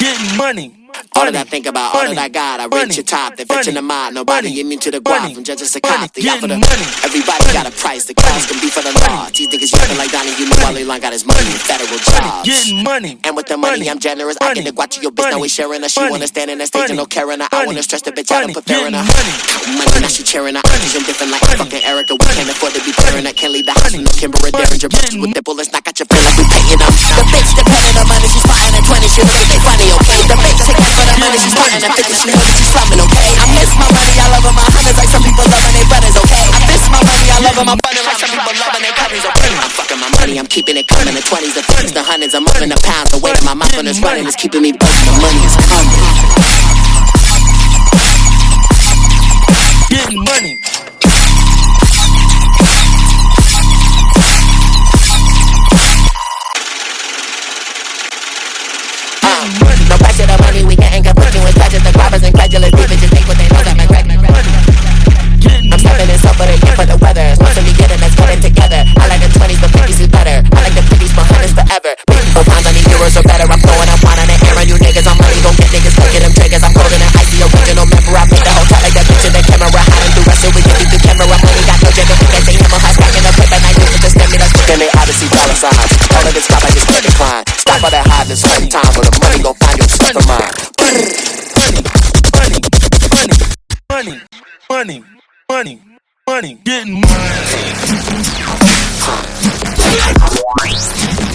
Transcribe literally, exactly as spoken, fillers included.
Getting money. All that I think about, all that I got, I reach your top. They fetching the mind, nobody immune to the guap. From judges to cops, they out for the money. Everybody got a price, the cost can be for the law. These niggas yapping like Donnie, you know Wally Line got his money in federal jobs. Getting money. And with the money, I'm generous. I get the guac to your bitch, now we sharing her. She wanna stand in the stage and no caring her. I wanna stress the bitch out and put fear in her. Counting money, now she cheering her. She's indifferent like fucking Erica. We can't afford to be pairing her. Can't leave the house with no Kimber or Derringer. Bitches with the bullets, knock out your feelings, we paying up. The bitch depending on money, she's fighting at twenty, she look like they funny, okay? The bitch taking for the money, she's fighting at fifty, she knows that she's slumming, okay? I miss my money, I love her, my hundreds like some people loving their brothers, okay? I miss my money, I love her, my bunny like some people loving their cousins, okay? I'm fucking my money, I'm keeping it coming. The twenties, the fifties, the hundreds, I'm up in the pounds. The weight of my mouth on this running is keeping me busting. The money is coming. Getting money. No pressure, the money we getting can put you in touch with the grabbers and credulous. These bitches think what they know that my crack. I'm stepping in so for the year for the weather. It's once we get it, let's get it together. I like the twenties, but fifties is better. I like the fifties, but hundreds forever. But pounds, I need euros or better. I'm throwing up wine on the air on you niggas. I'm money, gon' get niggas, taking them triggers. I'm golden and icy, original member. I make the hotel like that bitch in the camera. Hiding through Russia, we can beat the camera. Money got no jigger, we can't say hammer. High stacking up paper, night with the stimulus. Chicken, they odyssey, dollar signs. All of this crap, I just can't decline. Stop all that hard, this certain time. But the money gon' find you a stuff of mine. Money, money, money, money, money, money, getting money.